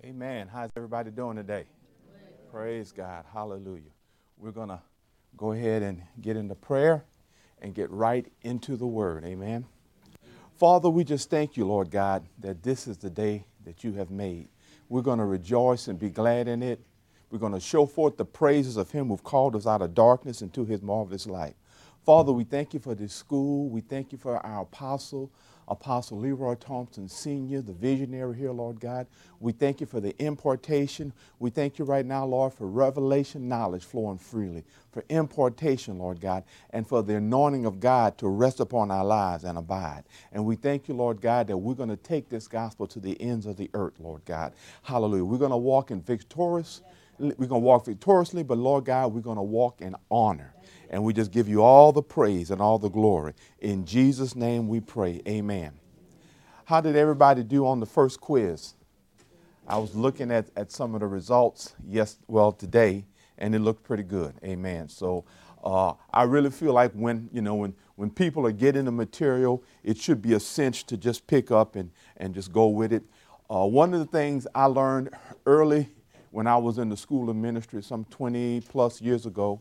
Amen. How's everybody doing today? Praise God. Hallelujah. We're going to go ahead and get into prayer and get right into the word. Amen. Father, we just thank you, Lord God, that this is the day that you have made. We're going to rejoice and be glad in it. We're going to show forth the praises of him who've called us out of darkness into his marvelous light. Father, we thank you for this school. We thank you for our Apostle Leroy Thompson Sr., the visionary here, Lord God. We thank you for the impartation. We thank you right now, Lord, for revelation knowledge flowing freely, for impartation, Lord God, and for the anointing of God to rest upon our lives and abide. And we thank you, Lord God, that we're going to take this gospel to the ends of the earth, Lord God. Hallelujah. We're going to walk in victorious. We're going to walk victoriously, but Lord God, we're going to walk in honor. And we just give you all the praise and all the glory. In Jesus' name we pray. Amen. How did everybody do on the first quiz? I was looking at some of the results today, and it looked pretty good. Amen. So I really feel like when people are getting the material, it should be a cinch to just pick up and just go with it. One of the things I learned early when I was in the school of ministry some 20 plus years ago,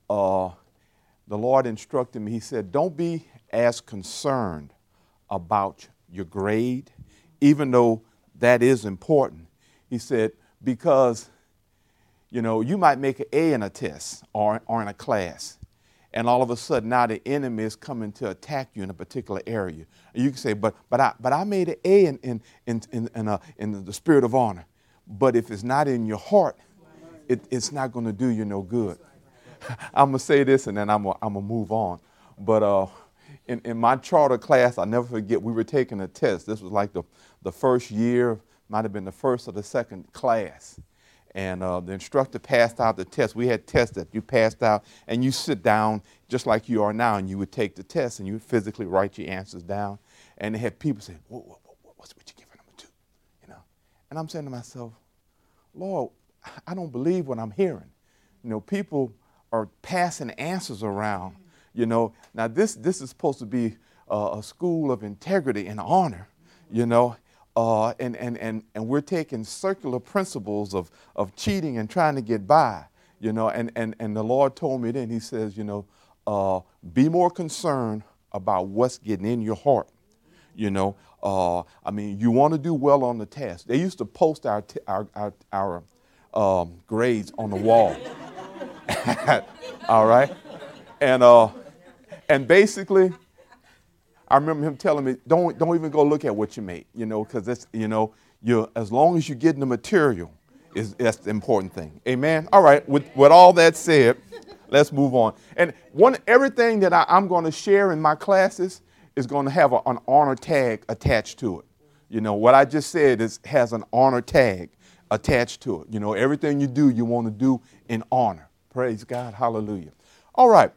the Lord instructed me. He said, don't be as concerned about your grade, even though that is important. He said, because, you might make an A in a test or in a class, and all of a sudden now the enemy is coming to attack you in a particular area. And you can say, but I made an A in the spirit of honor. But if it's not in your heart, it's not going to do you no good. I'm going to say this and then I'm going to move on. But in my charter class, I'll never forget, we were taking a test. This was like the first year, might have been the first or the second class. And the instructor passed out the test. We had tests that you passed out, and you sit down just like you are now, and you would take the test, and you would physically write your answers down. And they had people say, what's what you giving them to? And I'm saying to myself, Lord, I don't believe what I'm hearing. People are passing answers around, Now this is supposed to be a school of integrity and honor, and we're taking circular principles of cheating and trying to get by, and the Lord told me then, he says, be more concerned about what's getting in your heart. You want to do well on the test. They used to post our grades on the wall. All right. And basically, I remember him telling me, don't even go look at what you made, because it's, as long as you're getting the material, that's the important thing. Amen. All right. With all that said, let's move on. And everything that I'm going to share in my classes is going to have an honor tag attached to it. What I just said has an honor tag attached to it. Everything you do, you want to do in honor. Praise God. Hallelujah. All right.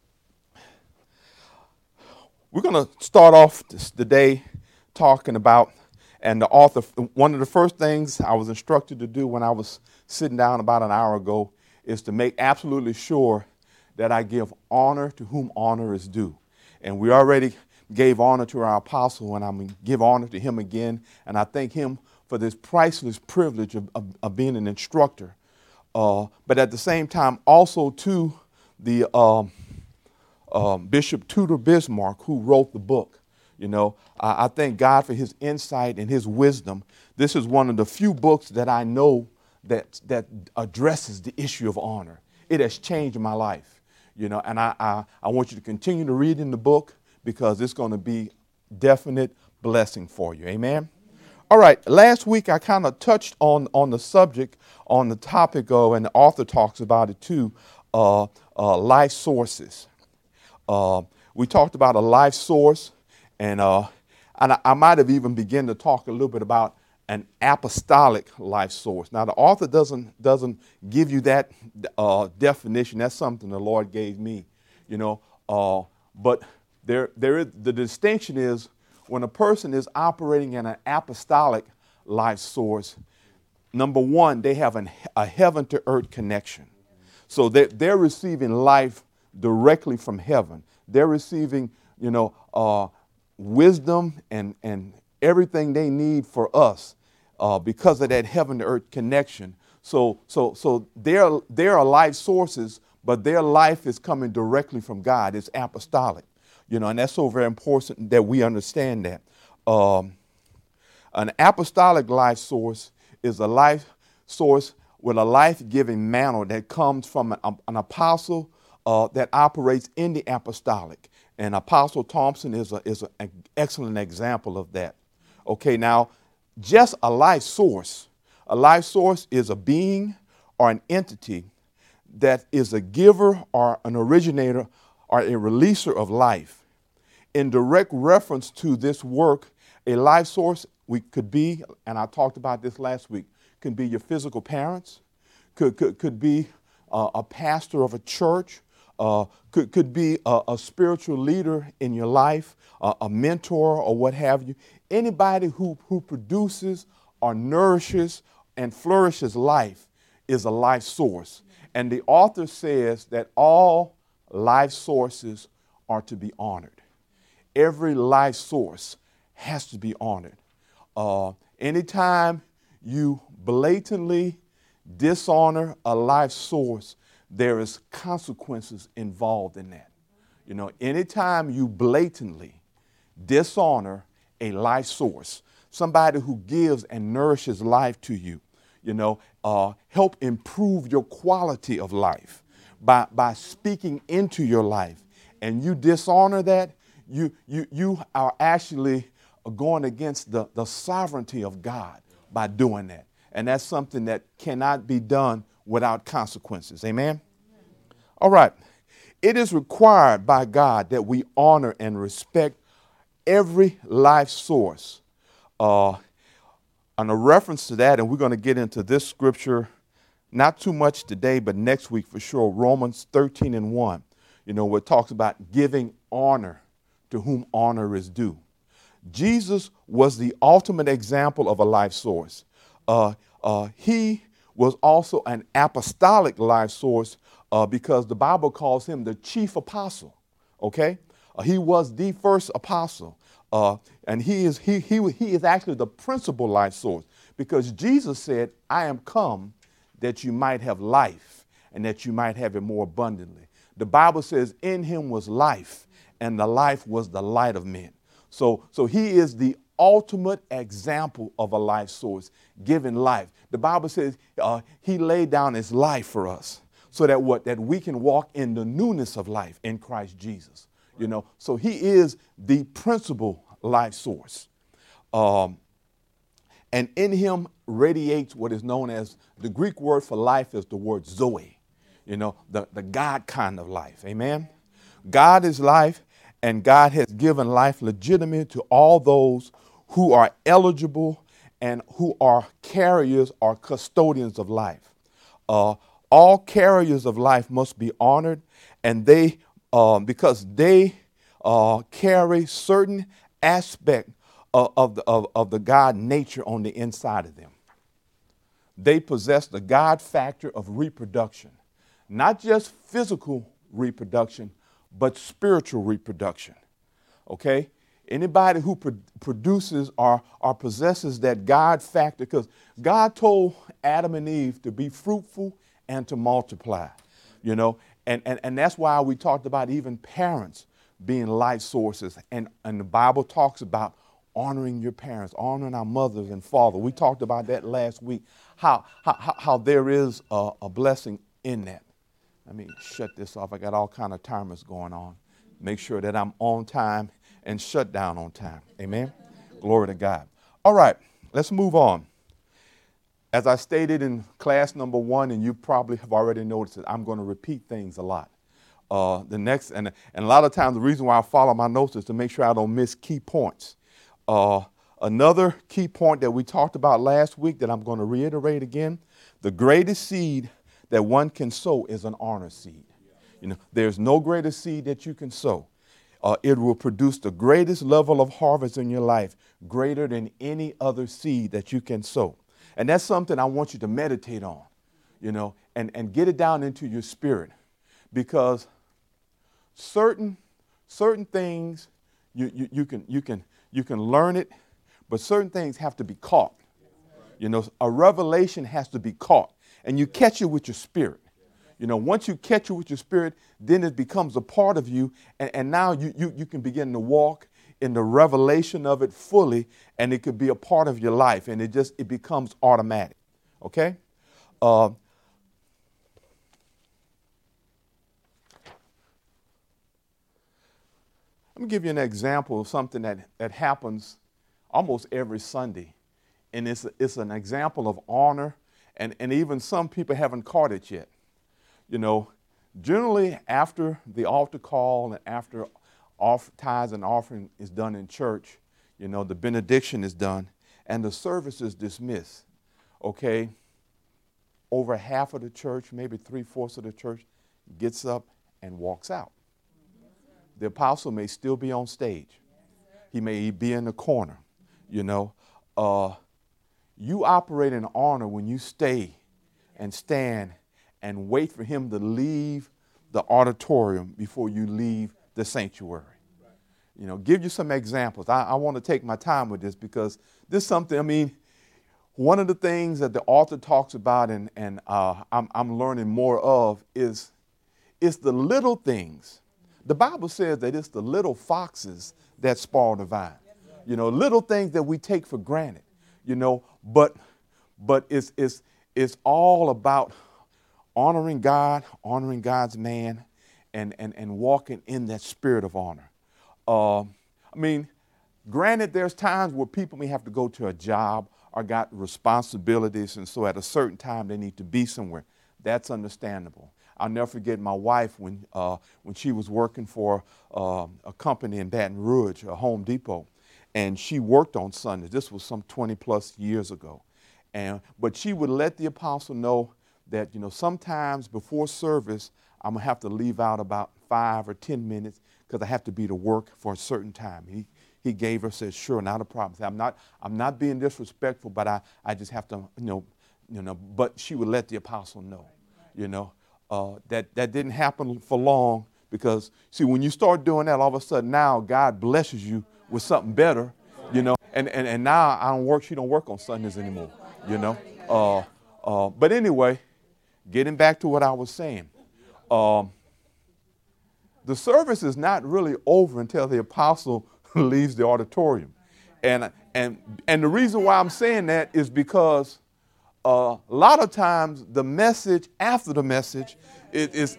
We're going to start off the day talking about, and the author, one of the first things I was instructed to do when I was sitting down about an hour ago is to make absolutely sure that I give honor to whom honor is due. And we already gave honor to our apostle, and I'm going to give honor to him again. And I thank him for this priceless privilege of being an instructor. But at the same time, also to the Bishop Tudor Bismarck, who wrote the book. I thank God for his insight and his wisdom. This is one of the few books that I know that addresses the issue of honor. It has changed my life, and I want you to continue to read in the book, because it's going to be definite blessing for you. Amen. All right. Last week, I kind of touched on the subject, on the topic of, and the author talks about it too, life sources. We talked about a life source, and I might have even begun to talk a little bit about an apostolic life source. Now, the author doesn't give you that definition. That's something the Lord gave me, but there is, the distinction is when a person is operating in an apostolic life source, number one, they have a heaven to earth connection. So they're receiving life directly from heaven. They're receiving, wisdom and everything they need for us because of that heaven to earth connection. So there are life sources, but their life is coming directly from God. It's apostolic, and that's so very important that we understand that. An apostolic life source is a life source with a life-giving mantle that comes from an apostle that operates in the apostolic. And Apostle Thompson is an excellent example of that. Okay, now, just a life source. A life source is a being or an entity that is a giver or an originator or a releaser of life. In direct reference to this work, a life source could be, and I talked about this last week, could be your physical parents, could be a pastor of a church, could be a spiritual leader in your life, a mentor or what have you. Anybody who produces or nourishes and flourishes life is a life source. And the author says that all life sources are to be honored. Every life source has to be honored. Anytime you blatantly dishonor a life source, there is consequences involved in that. Anytime you blatantly dishonor a life source, somebody who gives and nourishes life to you, help improve your quality of life by speaking into your life, and you dishonor that, you are actually going against the sovereignty of God by doing that. And that's something that cannot be done without consequences. Amen? All right. It is required by God that we honor and respect every life source. On a reference to that, and we're going to get into this scripture, not too much today, but next week for sure, Romans 13:1, where it talks about giving honor to whom honor is due. Jesus was the ultimate example of a life source. He was also an apostolic life source because the Bible calls him the chief apostle. Okay, he was the first apostle, and he is actually the principal life source because Jesus said, "I am come that you might have life and that you might have it more abundantly." The Bible says, "In him was life, and the life was the light of men." So he is the ultimate example of a life source, giving life. The Bible says he laid down his life for us so that we can walk in the newness of life in Christ Jesus. So he is the principal life source. And in him radiates what is known as, the Greek word for life is the word Zoe, the God kind of life. Amen. God is life, and God has given life legitimate to all those who are eligible and who are carriers or custodians of life. All carriers of life must be honored, and they because they carry certain aspect of the God nature on the inside of them. They possess the God factor of reproduction, not just physical reproduction, but spiritual reproduction. Okay? Anybody who produces or possesses that God factor, because God told Adam and Eve to be fruitful and to multiply, and that's why we talked about even parents being life sources, and the Bible talks about honoring your parents, honoring our mothers and fathers. We talked about that last week, how there is a blessing in that. Let me shut this off. I got all kind of timers going on. Make sure that I'm on time and shut down on time. Amen. Glory to God. All right, let's move on. As I stated in class number 1, and you probably have already noticed it, I'm going to repeat things a lot. The next, and a lot of times the reason why I follow my notes is to make sure I don't miss key points. Another key point that we talked about last week that I'm going to reiterate again, the greatest seed that one can sow is an honor seed. There's no greater seed that you can sow. It will produce the greatest level of harvest in your life, greater than any other seed that you can sow. And that's something I want you to meditate on, and get it down into your spirit, because certain things you can learn it, but certain things have to be caught. You know, a revelation has to be caught, and you catch it with your spirit. You know, once you catch it with your spirit, then it becomes a part of you, and now you can begin to walk in the revelation of it fully, and it could be a part of your life, and it becomes automatic. Okay? Let me give you an example of something that happens almost every Sunday. And it's an example of honor, and even some people haven't caught it yet. You know, generally after the altar call and after tithes and offering is done in church, you know, the benediction is done and the service is dismissed. Okay? Over half of the church, maybe 3/4 of the church, gets up and walks out. The apostle may still be on stage. He may be in the corner, you know. You operate in honor when you stay and stand and wait for him to leave the auditorium before you leave the sanctuary. You know, give you some examples. I want to take my time with this because this is something, I mean, one of the things that the author talks about and I'm learning more of is the little things. The Bible says that it's the little foxes that spoil the vine. You know, little things that we take for granted, you know, but it's all about honoring God, honoring God's man, and walking in that spirit of honor. I mean, granted, there's times where people may have to go to a job or got responsibilities, and so at a certain time they need to be somewhere. That's understandable. I'll never forget my wife when she was working for a company in Baton Rouge, a Home Depot, and she worked on Sundays. This was some 20 plus years ago. But she would let the apostle know that, you know, sometimes before service, I'm going to have to leave out about 5 or 10 minutes because I have to be to work for a certain time. He gave her, said, sure, not a problem. Said, I'm not being disrespectful, but I just have to, you know, but she would let the apostle know, you know. That didn't happen for long because, see, when you start doing that, all of a sudden now God blesses you with something better, you know, and now she don't work on Sundays anymore, you know. But anyway, getting back to what I was saying, the service is not really over until the apostle leaves the auditorium. And the reason why I'm saying that is because a lot of times the message after the message is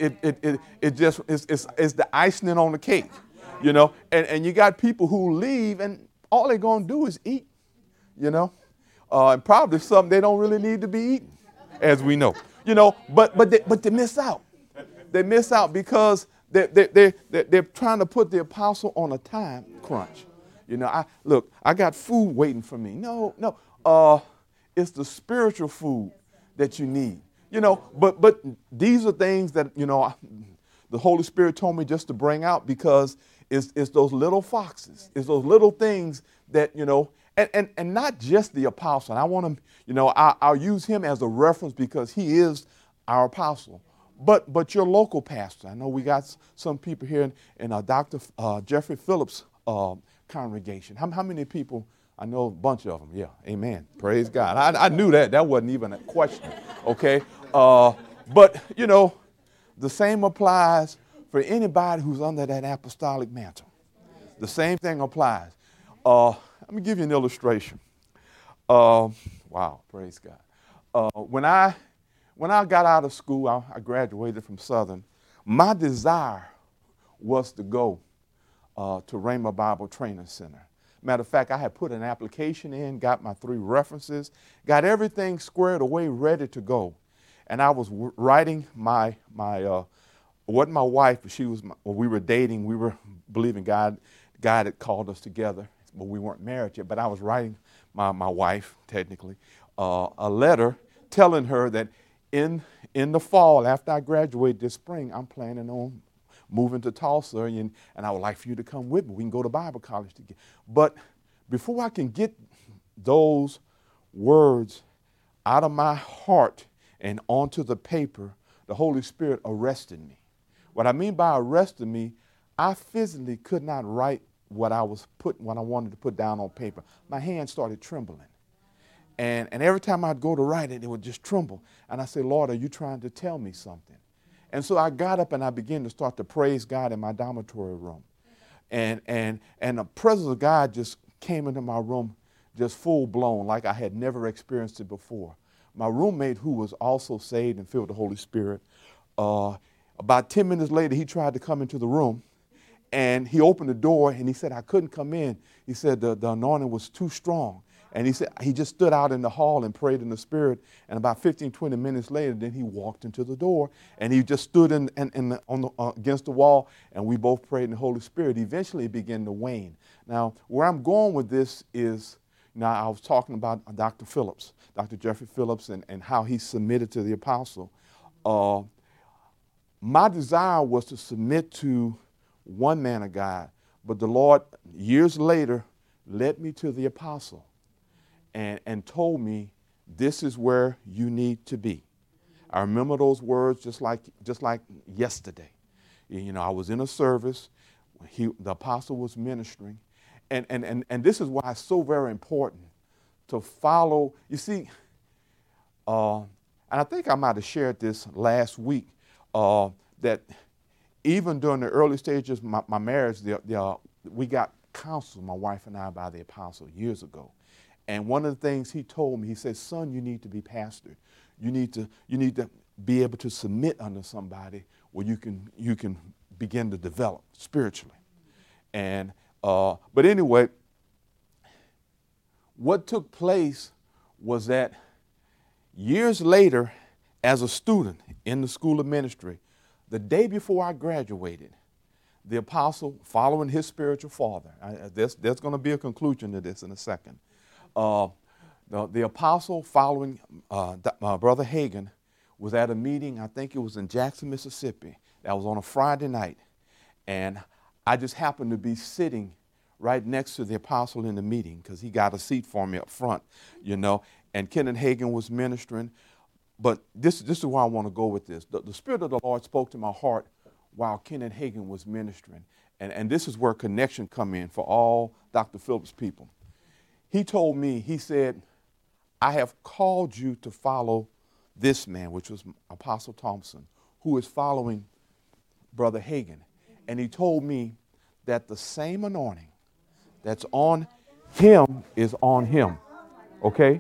the icing on the cake, you know, and you got people who leave and all they're going to do is eat, you know, and probably something they don't really need to be eating, as we know, you know, but they miss out. They miss out because they're trying to put the apostle on a time crunch. You know, I got food waiting for me. No. It's the spiritual food that you need, you know, but these are things that, you know, the Holy Spirit told me just to bring out because it's those little foxes. It's those little things that, you know, and not just the apostle. And I want to, you know, I'll use him as a reference because he is our apostle. But your local pastor. I know we got some people here in Dr. Jeffrey Phillips' congregation. How many people? I know a bunch of them. Yeah, amen. Praise God. I knew that. That wasn't even a question, okay? But, you know, the same applies for anybody who's under that apostolic mantle. The same thing applies. Let me give you an illustration. Wow, praise God. When I got out of school, I graduated from Southern, my desire was to go to Rhema Bible Training Center. Matter of fact, I had put an application in, got my 3 references, got everything squared away, ready to go. And I was writing my wasn't my wife, but we were dating, we were believing God had called us together, but we weren't married yet. But I was writing my wife, technically, a letter telling her that in the fall, after I graduate this spring, I'm planning on moving to Tulsa, and I would like for you to come with me. We can go to Bible college together. But before I can get those words out of my heart and onto the paper, the Holy Spirit arrested me. What I mean by arrested me, I physically could not write what I wanted to put down on paper. My hand started trembling. And every time I'd go to write it, it would just tremble. And I say, Lord, are you trying to tell me something? And so I got up and I began to start to praise God in my dormitory room. And the presence of God just came into my room just full blown, like I had never experienced it before. My roommate, who was also saved and filled with the Holy Spirit, about 10 minutes later, he tried to come into the room. And he opened the door and he said, I couldn't come in. He said the anointing was too strong. And he said he just stood out in the hall and prayed in the Spirit. And about 15, 20 minutes later, then he walked into the door and he just stood against the wall, and we both prayed in the Holy Spirit. Eventually, it began to wane. Now, where I'm going with this is, now I was talking about Dr. Phillips, Dr. Jeffrey Phillips, and how he submitted to the apostle. My desire was to submit to one man of God, but the Lord, years later, led me to the apostle and told me, this is where you need to be. I remember those words just like yesterday. You know, I was in a service, the apostle was ministering, and this is why it's so very important to follow. You see, and I think I might have shared this last week, that even during the early stages of my marriage, we got counseled, my wife and I, by the apostle years ago. And one of the things he told me, he said, son, you need to be pastored. You need to be able to submit under somebody where you can begin to develop spiritually. And but anyway, what took place was that years later, as a student in the school of ministry, the day before I graduated, the apostle, following his spiritual father, there's going to be a conclusion to this in a second. The apostle, following Brother Hagin, was at a meeting, I think it was in Jackson, Mississippi. That was on a Friday night. And I just happened to be sitting right next to the apostle in the meeting because he got a seat for me up front, you know. And Kenneth Hagin was ministering. But this is where I want to go with this. The Spirit of the Lord spoke to my heart while Kenneth Hagin was ministering. And this is where connection come in for all Dr. Phillips people. He told me, he said, I have called you to follow this man, which was Apostle Thompson, who is following Brother Hagin. And he told me that the same anointing that's on him is on him. Okay?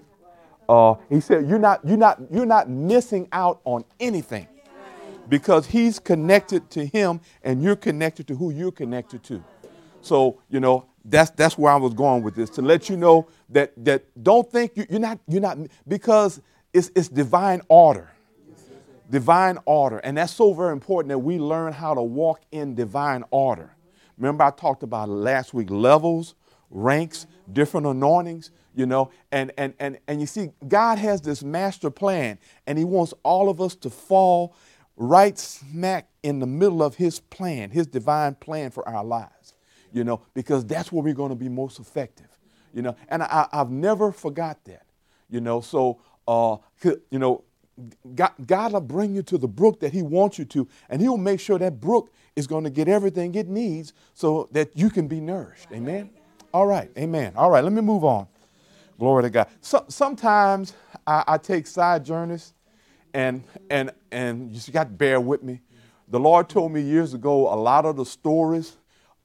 He said, you're not missing out on anything because he's connected to him and you're connected to who you're connected to. So, you know, that's where I was going with this, to let you know that don't think you're not because it's divine order. Divine order. And that's so very important that we learn how to walk in divine order. Remember I talked about last week, levels, ranks, different anointings, you know, and you see, God has this master plan and he wants all of us to fall right smack in the middle of his plan, his divine plan for our lives, you know, because that's where we're going to be most effective, you know, and I've never forgot that, you know, so, you know, God will bring you to the brook that he wants you to, and he'll make sure that brook is going to get everything it needs so that you can be nourished. Amen. All right. Amen. All right. Let me move on. Glory to God. Sometimes I take side journeys and you just got to bear with me. The Lord told me years ago a lot of the stories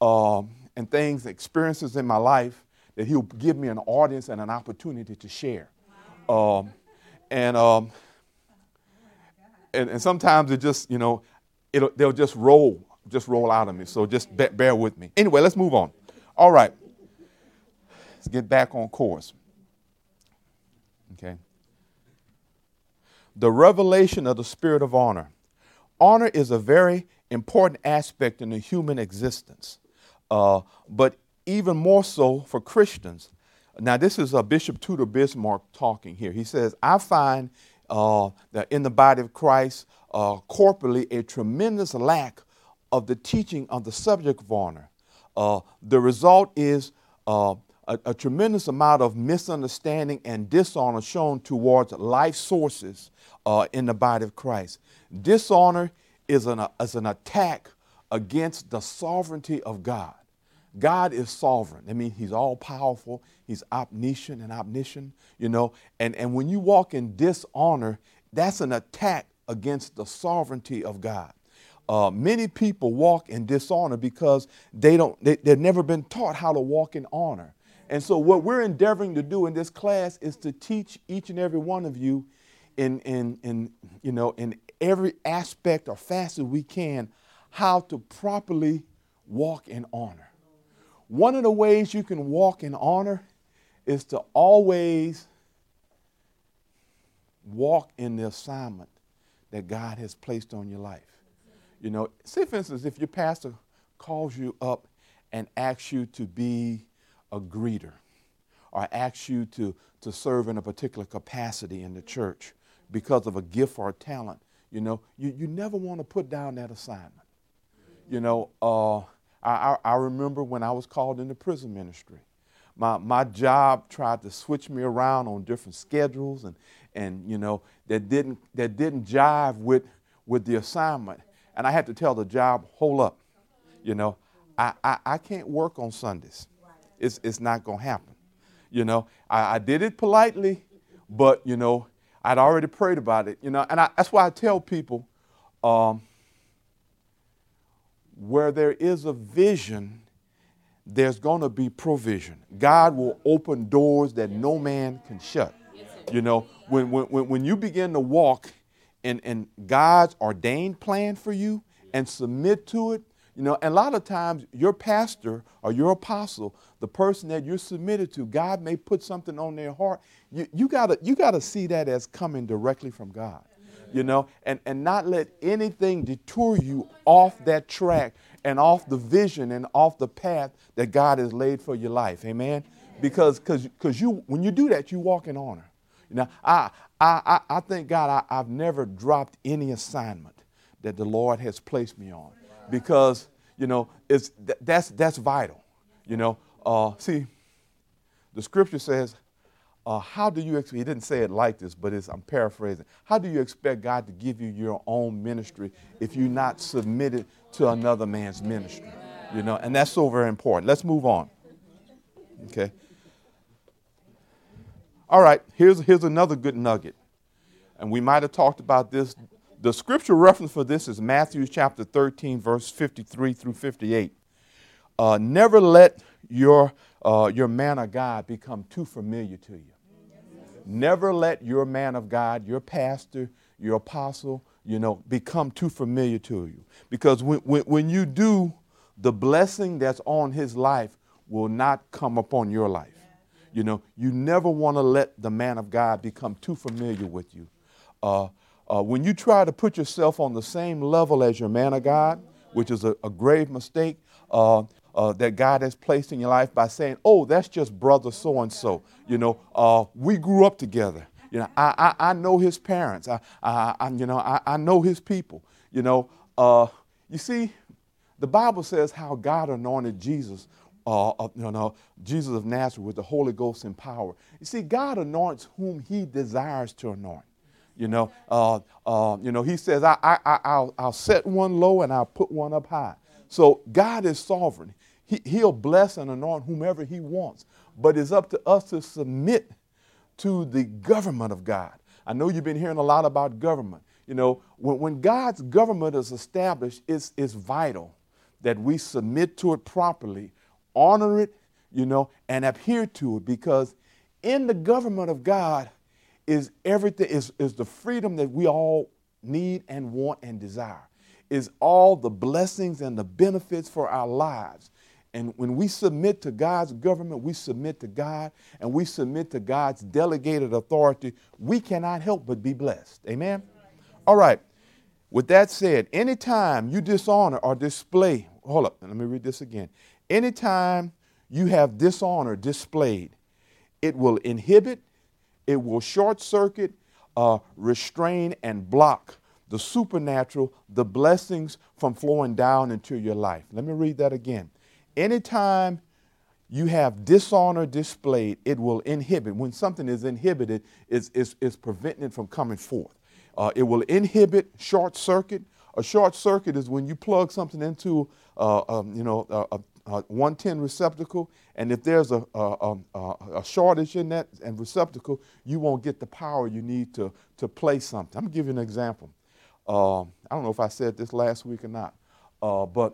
and things, experiences in my life that he'll give me an audience and an opportunity to share. And sometimes it just, you know, they'll just roll out of me. So just bear with me. Anyway, let's move on. All right. Let's get back on course. Okay. The revelation of the spirit of honor. Honor is a very important aspect in the human existence, but even more so for Christians. Now, this is Bishop Tudor Bismarck talking here. He says, I find that in the body of Christ, corporately, a tremendous lack of the teaching of the subject of honor. The result is a tremendous amount of misunderstanding and dishonor shown towards life sources in the body of Christ. Dishonor is an attack against the sovereignty of God. God is sovereign. I mean, he's all powerful. He's omniscient and omniscient, and when you walk in dishonor, that's an attack against the sovereignty of God. Many people walk in dishonor because they've never been taught how to walk in honor. And so what we're endeavoring to do in this class is to teach each and every one of you in every aspect or facet we can how to properly walk in honor. One of the ways you can walk in honor is to always walk in the assignment that God has placed on your life. Say for instance, if your pastor calls you up and asks you to be a greeter or asks you to serve in a particular capacity in the church because of a gift or a talent, you never want to put down that assignment. I remember when I was called into prison ministry, my job tried to switch me around on different schedules and that didn't jive with the assignment. And I had to tell the job, hold up, I can't work on Sundays. It's not going to happen. I did it politely, but, I'd already prayed about it, and that's why I tell people, where there is a vision, there's going to be provision. God will open doors that no man can shut. When you begin to walk in God's ordained plan for you and submit to it, and a lot of times your pastor or your apostle, the person that you're submitted to, God may put something on their heart. You gotta see that as coming directly from God, and not let anything detour you off that track and off the vision and off the path that God has laid for your life. Amen. Because when you do that, you walk in honor. I thank God I've never dropped any assignment that the Lord has placed me on, because that's vital. See, the scripture says, how do you expect, he didn't say it like this, but I'm paraphrasing. How do you expect God to give you your own ministry if you're not submitted to another man's ministry? And that's so very important. Let's move on. Okay. All right, here's another good nugget. And we might have talked about this. The scripture reference for this is Matthew chapter 13, verse 53 through 58. Never let your man of God become too familiar to you. Never let your man of God, your pastor, your apostle, become too familiar to you. Because when you do, the blessing that's on his life will not come upon your life. You never want to let the man of God become too familiar with you. When you try to put yourself on the same level as your man of God, which is a grave mistake that God has placed in your life by saying, oh, that's just brother so-and-so. We grew up together. I know his parents. I know his people. You see, the Bible says how God anointed Jesus, Jesus of Nazareth with the Holy Ghost and power. You see, God anoints whom he desires to anoint. He says, I'll set one low and I'll put one up high. So God is sovereign. He'll bless and anoint whomever he wants. But it's up to us to submit to the government of God. I know you've been hearing a lot about government. When God's government is established, it's vital that we submit to it properly, honor it, and adhere to it. Because in the government of God is everything, is the freedom that we all need and want and desire. Is all the blessings and the benefits for our lives. And when we submit to God's government, we submit to God, and we submit to God's delegated authority, we cannot help but be blessed. Amen? All right. With that said, anytime you dishonor or display, hold up, let me read this again. Anytime you have dishonor displayed, it will inhibit, it will short circuit, restrain, and block the supernatural, the blessings from flowing down into your life. Let me read that again. Anytime you have dishonor displayed, it will inhibit. When something is inhibited, it's preventing it from coming forth. It will inhibit, short circuit. A short circuit is when you plug something into a 110 receptacle, and if there's a shortage in that and receptacle, you won't get the power you need to play something. I'm going to give you an example. I don't know if I said this last week or not, but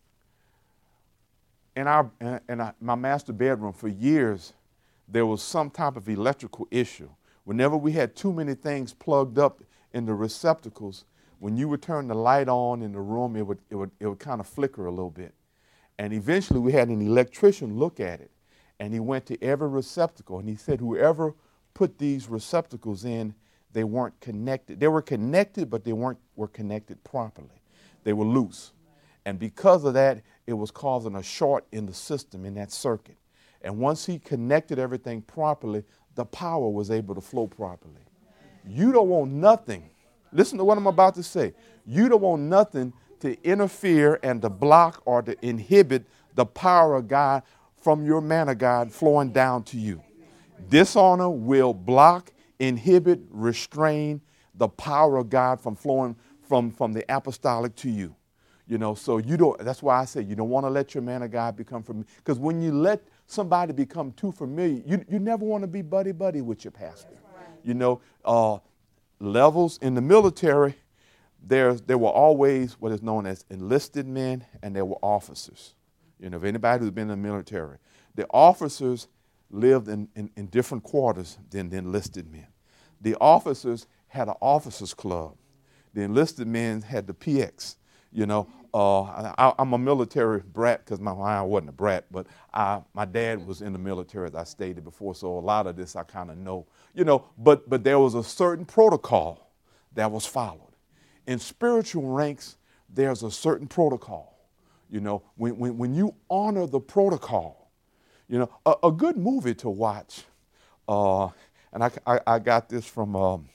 in my master bedroom for years, there was some type of electrical issue. Whenever we had too many things plugged up in the receptacles, when you would turn the light on in the room, it would kind of flicker a little bit. And eventually we had an electrician look at it, and he went to every receptacle, and he said whoever put these receptacles in, they weren't connected. They were connected, but they were connected properly. They were loose. And because of that, it was causing a short in the system, in that circuit. And once he connected everything properly, the power was able to flow properly. You don't want nothing. Listen to what I'm about to say. You don't want nothing to interfere and to block or to inhibit the power of God from your man of God flowing down to you. Dishonor will block, inhibit, restrain the power of God from flowing from the apostolic to you. You know, so you don't, that's why I say you don't want to let your man of God become familiar. Because when you let somebody become too familiar, you never want to be buddy-buddy with your pastor. You know, levels in the military, there were always what is known as enlisted men, and there were officers. You know, if anybody who's been in the military, the officers lived in different quarters than the enlisted men. The officers had an officers club. The enlisted men had the PX. You know, I'm a military brat because I wasn't a brat, but my dad was in the military, as I stated before, so a lot of this I kind of know. You know, but there was a certain protocol that was followed. In spiritual ranks, there's a certain protocol. You know, when you honor the protocol, you know, a good movie to watch, and I got this from,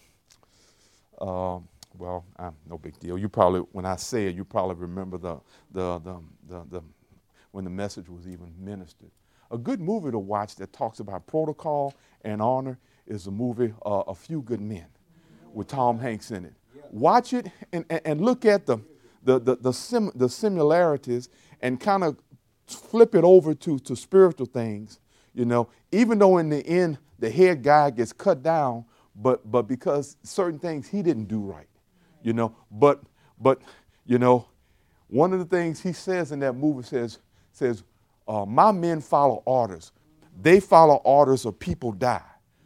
well, no big deal. You probably, when I say it, you probably remember the when the message was even ministered. A good movie to watch that talks about protocol and honor is the movie A Few Good Men with Tom Hanks in it. Watch it and look at the similarities and kind of flip it over to spiritual things. You know, even though in the end the head guy gets cut down, but because certain things he didn't do right. You know, but you know, one of the things he says in that movie says, my men follow orders. They follow orders or people die.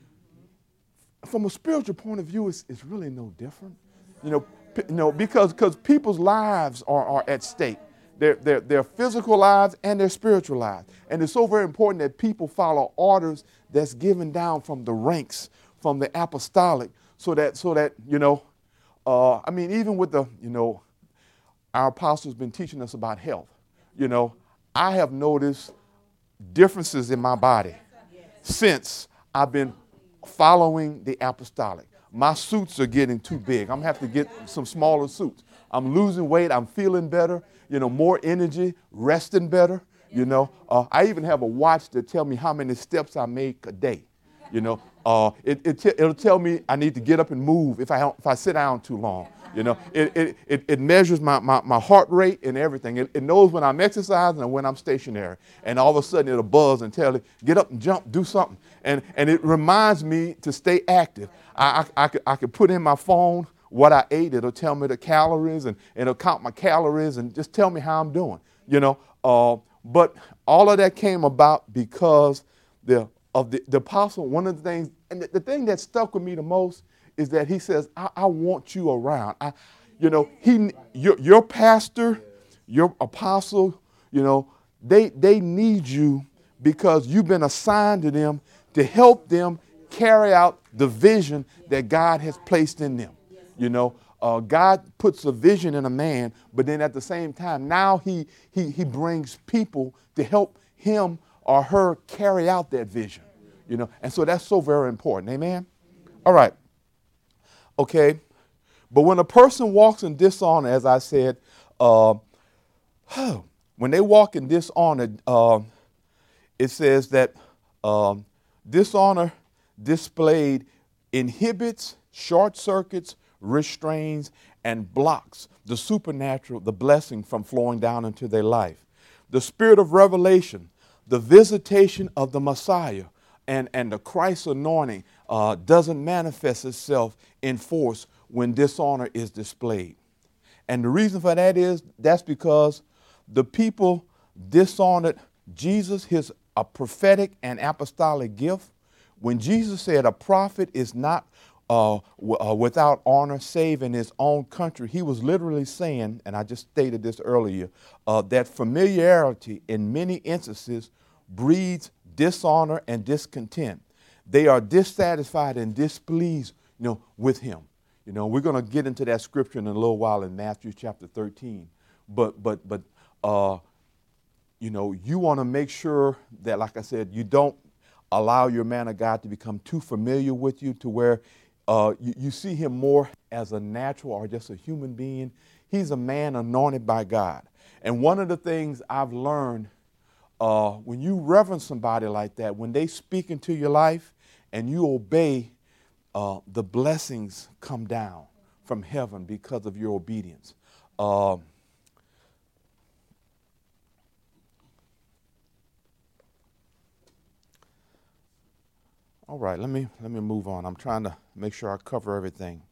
From a spiritual point of view, it's really no different. You know, because people's lives are at stake. Their physical lives and their spiritual lives. And it's so very important that people follow orders that's given down from the ranks, from the apostolic, so that you know, I mean, even with you know, our apostles been teaching us about health. You know, I have noticed differences in my body since I've been following the apostolic. My suits are getting too big. I'm going to have to get some smaller suits. I'm losing weight. I'm feeling better, you know, more energy, resting better. You know, I even have a watch that tells me how many steps I make a day. You know, it'll tell me I need to get up and move if I sit down too long. You know, it measures my heart rate and everything. It knows when I'm exercising and when I'm stationary. And all of a sudden it'll buzz and tell it, get up and jump, do something. And it reminds me to stay active. I could put in my phone what I ate. It'll tell me the calories and it'll count my calories and just tell me how I'm doing. You know, but all of that came about because the apostle, one of the things, and the thing that stuck with me the most is that he says, I want you around. You know, your pastor, your apostle, you know, they need you because you've been assigned to them to help them carry out the vision that God has placed in them. You know, God puts a vision in a man, but then at the same time, now he brings people to help him or her carry out that vision. You know, and so that's so very important. Amen? All right. Okay. But when a person walks in dishonor, as I said, when they walk in dishonor, it says that dishonor displayed inhibits, short circuits, restrains, and blocks the supernatural, the blessing from flowing down into their life. The spirit of revelation, the visitation of the Messiah, and the Christ anointing doesn't manifest itself in force when dishonor is displayed. And the reason for that is that's because the people dishonored Jesus, his a prophetic and apostolic gift. When Jesus said a prophet is not without honor save in his own country, he was literally saying, and I just stated this earlier, that familiarity in many instances breeds dishonor and discontent. They are dissatisfied and displeased, with him. We're going to get into that scripture in a little while in Matthew chapter 13. But you want to make sure that, like I said, you don't allow your man of God to become too familiar with you to where you see him more as a natural or just a human being. He's a man anointed by God. And one of the things I've learned, when you reverence somebody like that, when they speak into your life and you obey, the blessings come down from heaven because of your obedience. All right, let me move on. I'm trying to make sure I cover everything.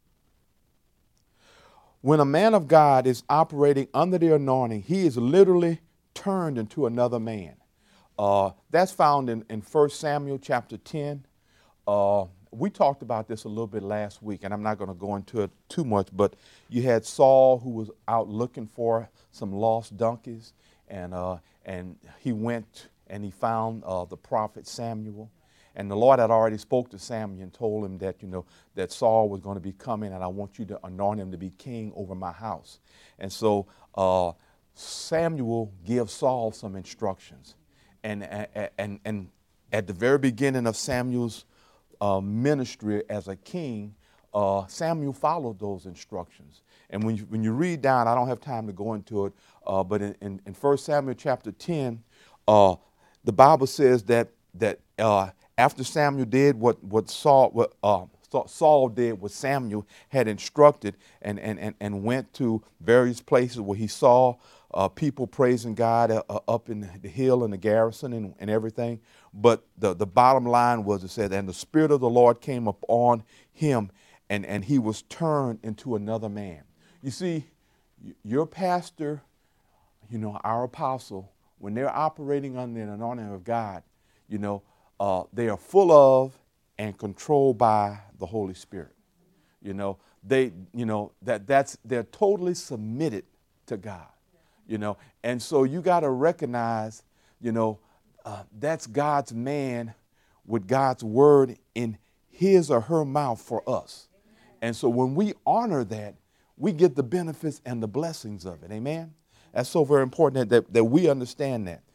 When a man of God is operating under the anointing, he is literally turned into another man. That's found in 1 Samuel chapter 10. We talked about this a little bit last week, and I'm not going to go into it too much, but you had Saul who was out looking for some lost donkeys, and he went and he found the prophet Samuel. And the Lord had already spoke to Samuel and told him that, that Saul was going to be coming, and I want you to anoint him to be king over my house. And so Samuel gives Saul some instructions. And at the very beginning of Samuel's ministry as a king, Samuel followed those instructions. And when you read down, I don't have time to go into it, but in 1 Samuel chapter 10, the Bible says that after Samuel did what Saul did, what Samuel had instructed, and went to various places where he saw people praising God up in the hill and the garrison and everything. But the bottom line was, it said, and the Spirit of the Lord came upon him, and he was turned into another man. You see, your pastor, our apostle, when they're operating under the anointing of God, they are full of and controlled by the Holy Spirit. They're totally submitted to God. And so you got to recognize, that's God's man with God's word in his or her mouth for us. And so when we honor that, we get the benefits and the blessings of it. Amen. That's so very important that we understand that.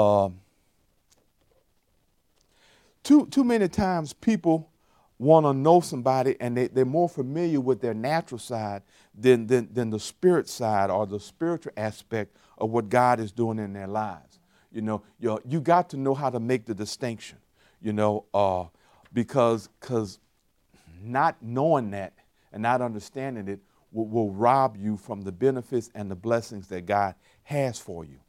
Too many times people want to know somebody, and they're more familiar with their natural side than the spirit side or the spiritual aspect of what God is doing in their lives. You got to know how to make the distinction, because not knowing that and not understanding it will rob you from the benefits and the blessings that God has for you.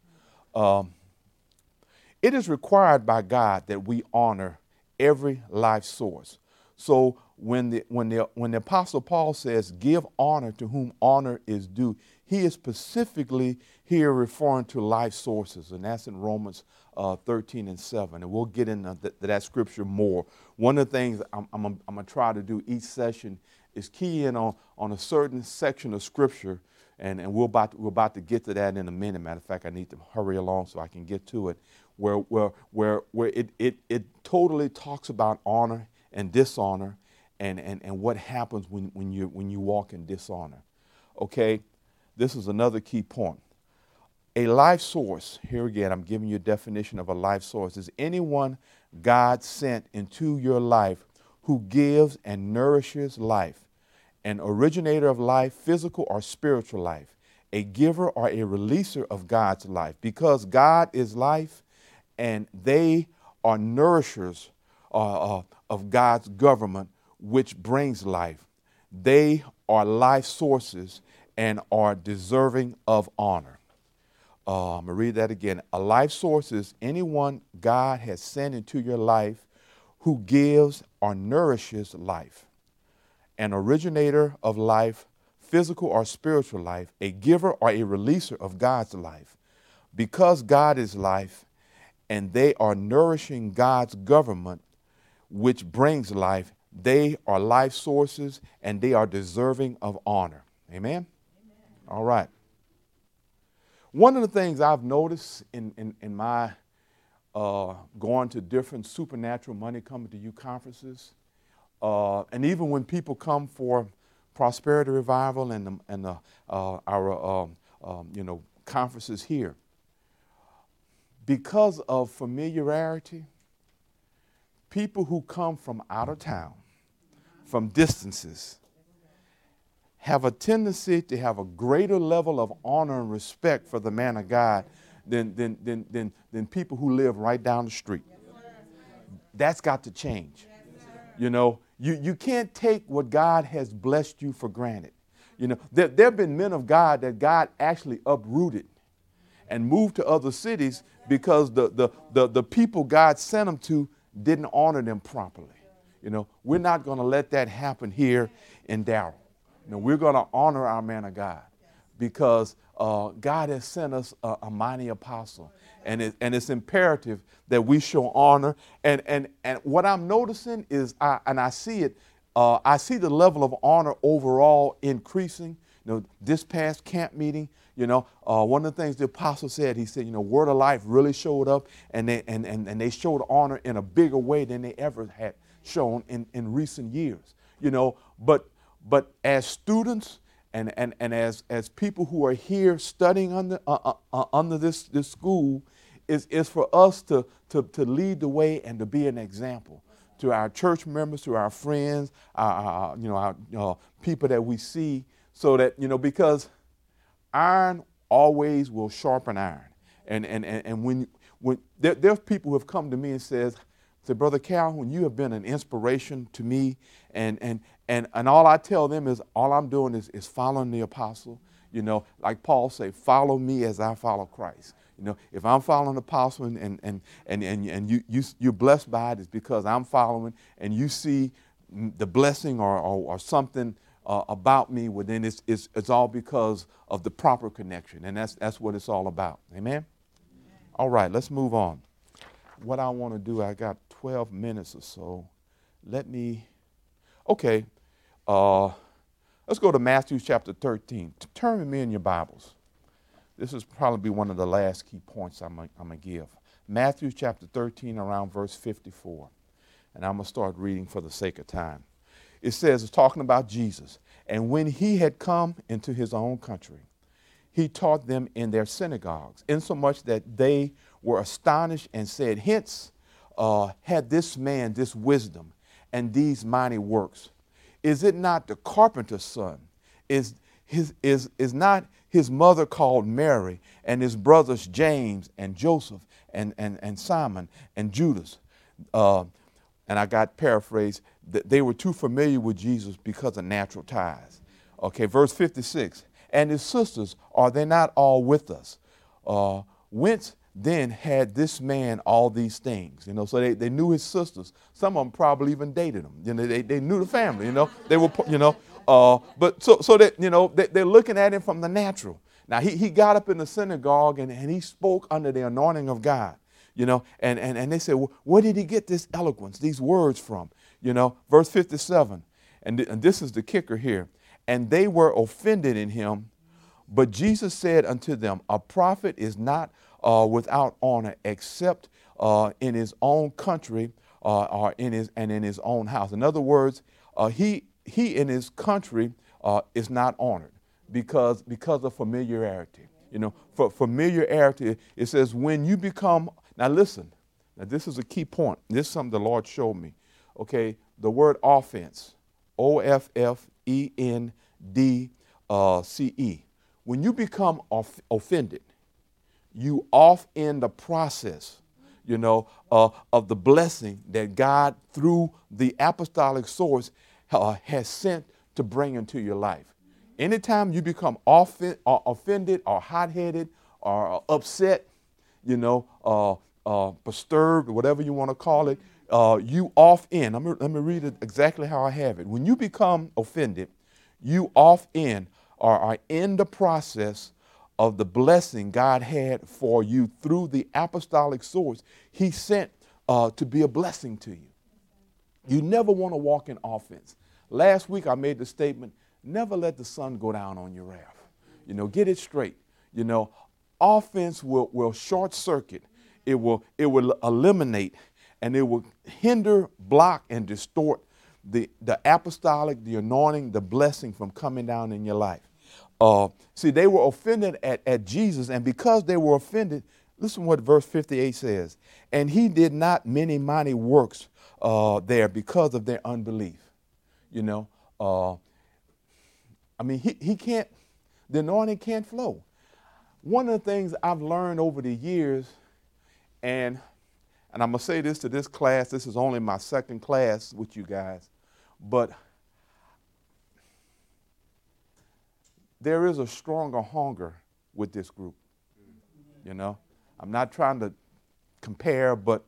It is required by God that we honor every life source. So when the Apostle Paul says, give honor to whom honor is due, he is specifically here referring to life sources, and that's in Romans 13:7. And we'll get into that scripture more. One of the things I'm going to try to do each session is key in on a certain section of scripture, and we're about to get to that in a minute. Matter of fact, I need to hurry along so I can get to it, where it totally talks about honor and dishonor, and what happens when you walk in dishonor. Okay, this is another key point. A life source, here again, I'm giving you a definition of a life source, is anyone God sent into your life who gives and nourishes life, an originator of life, physical or spiritual life, a giver or a releaser of God's life. Because God is life, and they are nourishers of God's government, which brings life. They are life sources and are deserving of honor. I'm going to read that again. A life source is anyone God has sent into your life who gives or nourishes life. An originator of life, physical or spiritual life, a giver or a releaser of God's life. Because God is life and they are nourishing God's government, which brings life, they are life sources and they are deserving of honor. Amen? All right. One of the things I've noticed in my going to different supernatural money coming to you conferences, and even when people come for prosperity revival and our conferences here, because of familiarity, people who come from out of town, from distances, have a tendency to have a greater level of honor and respect for the man of God than people who live right down the street. That's got to change. You know, you can't take what God has blessed you for granted. You know, there have been men of God that God actually uprooted and moved to other cities because the people God sent them to didn't honor them properly. You know, we're not going to let that happen here in Darrell. You know, we're going to honor our man of God because God has sent us a mighty apostle, and it's imperative that we show honor. And what I'm noticing is, I see it. I see the level of honor overall increasing. You know, this past camp meeting, one of the things the apostle said, he said, Word of Life really showed up, and they showed honor in a bigger way than they ever had shown in recent years. But as students and as people who are here studying under this school, is for us to lead the way and to be an example to our church members, to our friends, our people that we see, so that because iron always will sharpen iron, and when there's people who have come to me and said, Brother Calhoun, you have been an inspiration to me, and all I tell them is all I'm doing is following the apostle. Like Paul say, follow me as I follow Christ. If I'm following the apostle and you're blessed by it, it's because I'm following, and you see the blessing or something about me, well, then it's all because of the proper connection, and that's what it's all about. Amen? All right, let's move on. What I want to do, I got 12 minutes or so. Let's go to Matthew chapter 13. Turn with me in your Bibles. This is probably one of the last key points I'm going to give. Matthew chapter 13, around verse 54. And I'm going to start reading for the sake of time. It says, it's talking about Jesus. And when he had come into his own country, he taught them in their synagogues, insomuch that they were astonished and said, Hence had this man this wisdom and these mighty works. Is it not the carpenter's son? Is not his mother called Mary, and his brothers James and Joseph and Simon and Judas? And I got paraphrased, that they were too familiar with Jesus because of natural ties. Okay, verse 56. And his sisters, are they not all with us? Whence then had this man all these things? So they knew his sisters. Some of them probably even dated him. They knew the family. They were, but so that they're looking at him from the natural. Now he got up in the synagogue and he spoke under the anointing of God. And they said, well, where did he get this eloquence, these words from? Verse 57. And this is the kicker here. And they were offended in him. But Jesus said unto them, a prophet is not without honor except in his own country or in his own house. In other words, he in his country is not honored because of familiarity. For familiarity, it says when you become, now listen, now this is a key point. This is something the Lord showed me. Okay, the word offense, OFFENDCE. When you become offended, you off in the process, of the blessing that God, through the apostolic source, has sent to bring into your life. Anytime you become offended or hot-headed are upset, disturbed, whatever you want to call it, you offend. Let me read it exactly how I have it. When you become offended, you offend are in the process of the blessing God had for you through the apostolic source he sent to be a blessing to you. You never want to walk in offense. Last week I made the statement, never let the sun go down on your wrath. Get it straight. Offense will short circuit. It will eliminate, and it will hinder, block, and distort the apostolic, the anointing, the blessing from coming down in your life. See, they were offended at Jesus, and because they were offended, listen what verse 58 says. And he did not many mighty works there because of their unbelief. He can't, the anointing can't flow. One of the things I've learned over the years, and I'm going to say this to this class, this is only my second class with you guys, but there is a stronger hunger with this group. I'm not trying to compare, but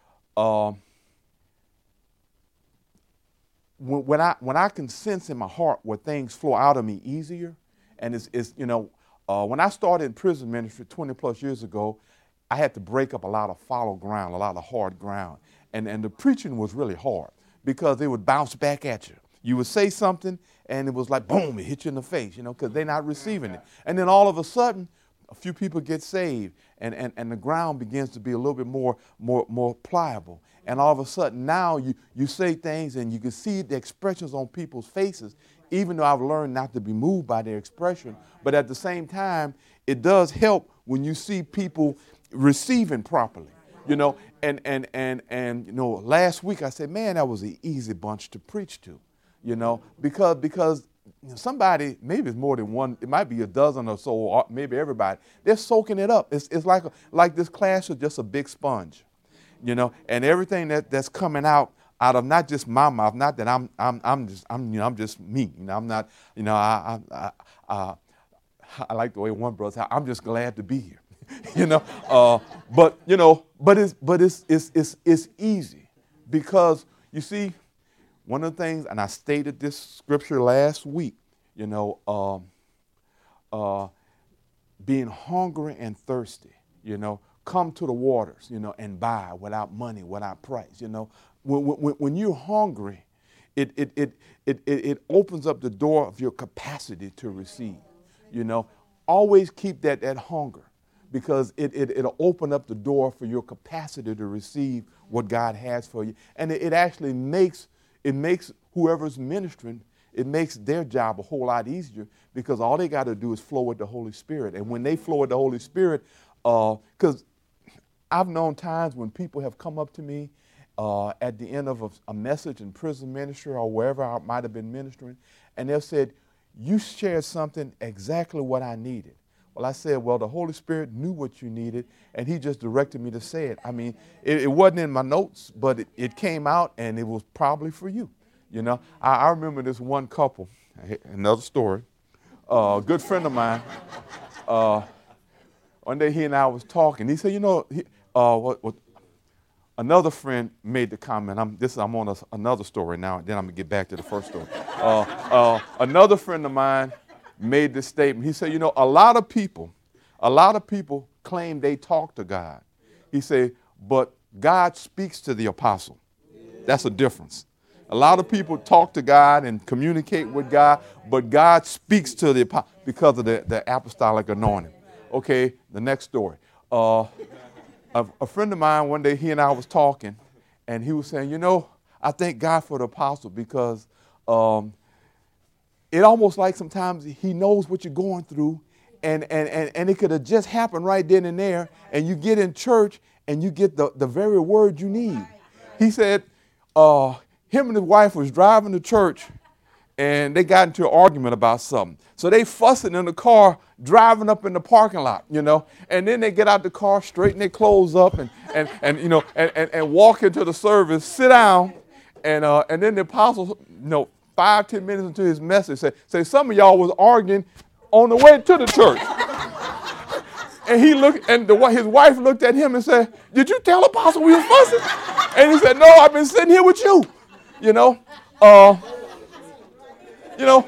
when I can sense in my heart where things flow out of me easier, and when I started in prison ministry 20 plus years ago, I had to break up a lot of fallow ground, a lot of hard ground, and the preaching was really hard because it would bounce back at you. You would say something, and it was like, boom, it hit you in the face, because they're not receiving it. And then all of a sudden, a few people get saved, and the ground begins to be a little bit more pliable. And all of a sudden, now you say things, and you can see the expressions on people's faces, even though I've learned not to be moved by their expression. But at the same time, it does help when you see people receiving properly. Last week I said, man, that was an easy bunch to preach to. Because somebody, maybe it's more than one, it might be a dozen or so, or maybe everybody, they're soaking it up. It's like this class is just a big sponge, and everything that's coming out of not just my mouth, not that I'm just me, I'm not, I like the way one brother said, I'm just glad to be here, but it's easy because you see. One of the things, and I stated this scripture last week, being hungry and thirsty, come to the waters, and buy without money, without price, When you're hungry, it opens up the door of your capacity to receive, Always keep that hunger because it'll open up the door for your capacity to receive what God has for you. And it actually makes whoever's ministering, it makes their job a whole lot easier because all they got to do is flow with the Holy Spirit. And when they flow with the Holy Spirit, because I've known times when people have come up to me at the end of a message in prison ministry or wherever I might have been ministering, and they've said, you shared something exactly what I needed. Well, I said, well, the Holy Spirit knew what you needed, and he just directed me to say it. I mean, it wasn't in my notes, but it came out, and it was probably for you. I remember this one couple, another story, a good friend of mine, one day he and I was talking. He said, another friend made the comment. I'm on another story now, and then I'm going to get back to the first story. Another friend of mine made this statement. He said, a lot of people claim they talk to God. He said, but God speaks to the apostle. That's a difference. A lot of people talk to God and communicate with God, but God speaks to the apostle because of the apostolic anointing. Okay, the next story. A friend of mine, one day he and I was talking, and he was saying, I thank God for the apostle because it almost like sometimes he knows what you're going through, and it could have just happened right then and there, and you get in church and you get the very word you need. He said him and his wife was driving to church, and they got into an argument about something. So they fussing in the car, driving up in the parking lot, and then they get out the car, straighten their clothes up, and walk into the service, sit down, and then the apostle, 5-10 minutes into his message, say some of y'all was arguing on the way to the church. And he looked, and his wife looked at him and said, "Did you tell Apostle we was fussing?" And he said, "No, I've been sitting here with you." You know, uh, you know,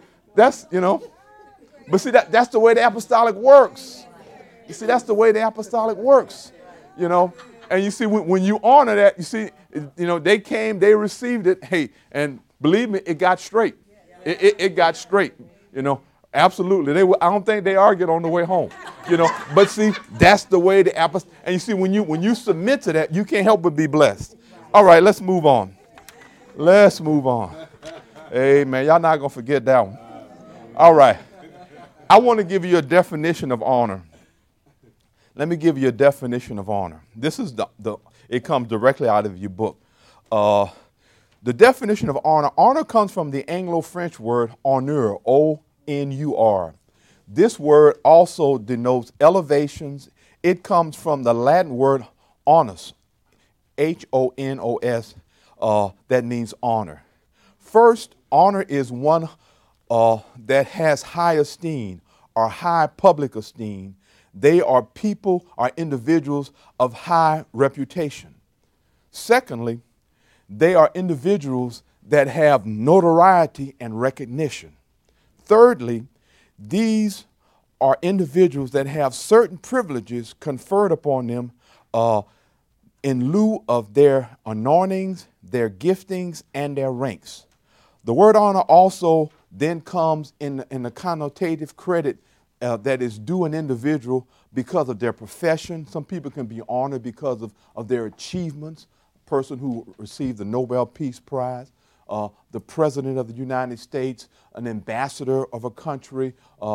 but see that's the way the apostolic works. You see, that's the way the apostolic works. And you see when you honor that, you see, they came, they received it. Hey, and believe me, it got straight. It got straight. Absolutely. I don't think they argued on the way home. But see, that's the way the apostolic. And you see, when you submit to that, you can't help but be blessed. All right, let's move on. Let's move on. Amen. Y'all not gonna forget that one. All right. I want to give you a definition of honor. Let me give you a definition of honor. This is it comes directly out of your book. The definition of honor. Honor comes from the Anglo-French word honneur, O-N-U-R. This word also denotes elevations. It comes from the Latin word honus, H-O-N-O-S, that means honor. First, honor is one that has high esteem or high public esteem. They are people or individuals of high reputation. Secondly, they are individuals that have notoriety and recognition. Thirdly, these are individuals that have certain privileges conferred upon them in lieu of their anointings, their giftings, and their ranks. The word honor also then comes in the connotative credit that is due an individual because of their profession. Some people can be honored because of their achievements. A person who received the Nobel Peace Prize, the President of the United States, an ambassador of a country,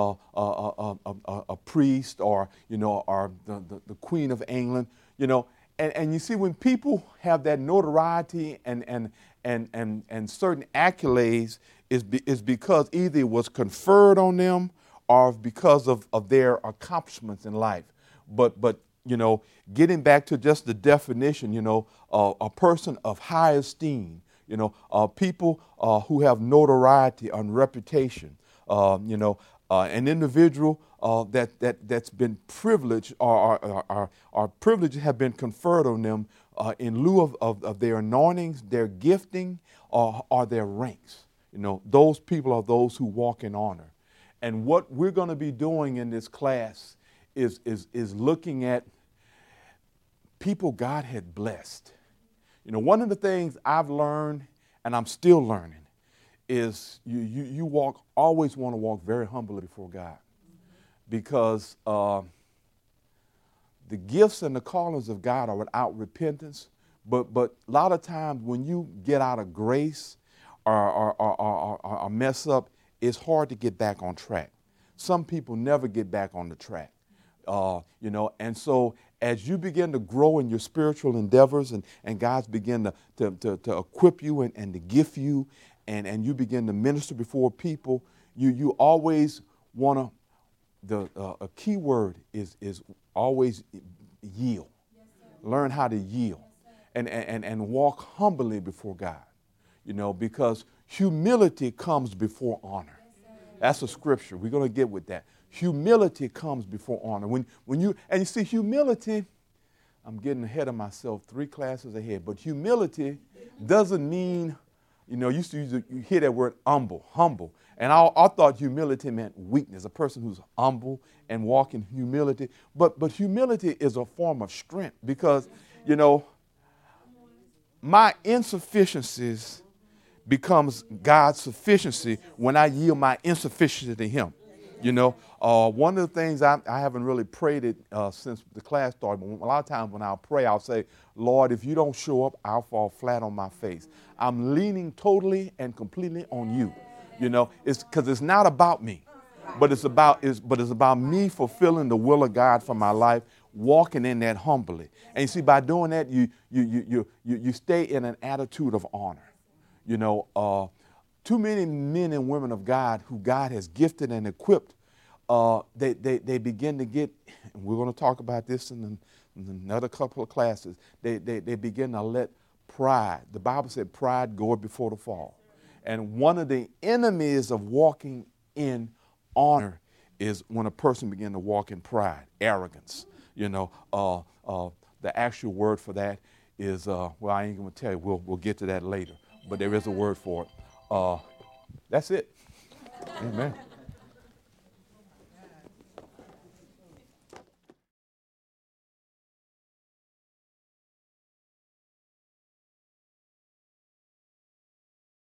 a priest, or the Queen of England. And you see, when people have that notoriety and certain accolades, is because either it was conferred on them or because of their accomplishments in life. But getting back to just the definition, a person of high esteem, people who have notoriety and reputation, an individual that's been privileged or privileges have been conferred on them in lieu of their anointings, their gifting, or their ranks. Those people are those who walk in honor. And what we're going to be doing in this class is looking at people God had blessed. One of the things I've learned, and I'm still learning, is you always want to walk very humbly before God, because the gifts and the callings of God are without repentance. But a lot of times when you get out of grace or mess up, it's hard to get back on track. Some people never get back on the track, and so as you begin to grow in your spiritual endeavors and God's begin to equip you and to gift you and you begin to minister before people, you always want to, a key word is always yield. Yes, learn how to yield. Yes, and walk humbly before God, because humility comes before honor. That's a scripture. We're going to get with that. Humility comes before honor. When you see humility, I'm getting ahead of myself, 3 classes ahead, but humility doesn't mean, you hear that word humble. And I thought humility meant weakness, a person who's humble and walk in humility. But humility is a form of strength because, my insufficiencies becomes God's sufficiency when I yield my insufficiency to Him. One of the things I haven't really prayed it since the class started, but a lot of times when I'll pray, I'll say, Lord, if you don't show up, I'll fall flat on my face. I'm leaning totally and completely on you. It's because it's not about me, but it's about me fulfilling the will of God for my life, walking in that humbly. And you see, by doing that, you stay in an attitude of honor. Too many men and women of God who God has gifted and equipped, they begin to get, and we're going to talk about this in another couple of classes, they begin to let pride, the Bible said pride goeth before the fall. And one of the enemies of walking in honor is when a person begins to walk in pride, arrogance. You know, the actual word for that is, well, I ain't going to tell you. We'll get to that later. But there is a word for it. That's it. Amen.